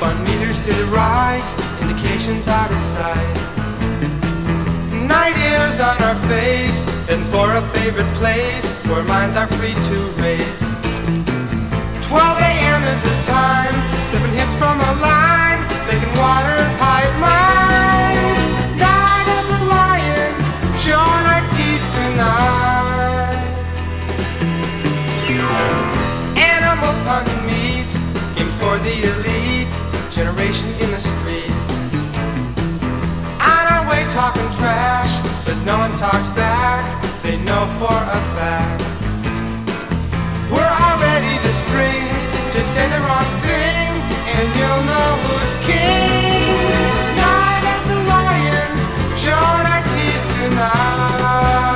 meters to the right, indications out of sight. Night is on our face, heading for a favorite place where minds are free to race. 12 a.m. is the time, sipping hits from a line, making water pipe mines. Night of the lions, showing our teeth tonight. Animals hunting meat, games for the elite, generation in the street. On our way talking trash, but no one talks back, they know for a fact. We're all ready to spring, just say the wrong thing, and you'll know who's king. Night of the lions, showing our teeth tonight.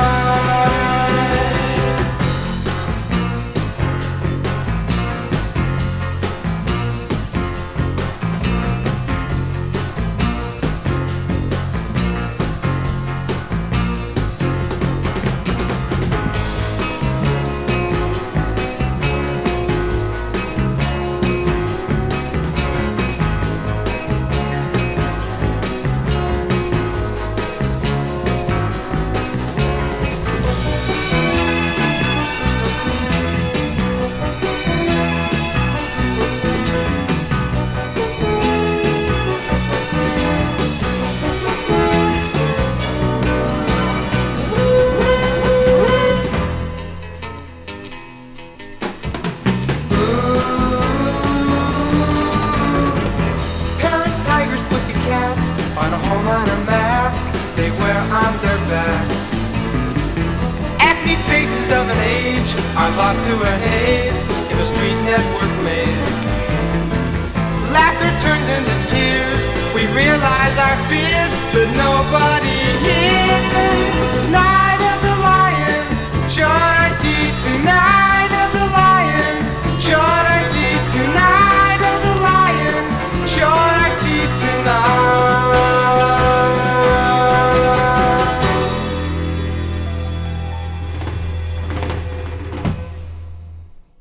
Find a home on a mask they wear on their backs. Acne faces of an age are lost through a haze in a street network maze. Laughter turns into tears, we realize our fears, but nobody hears.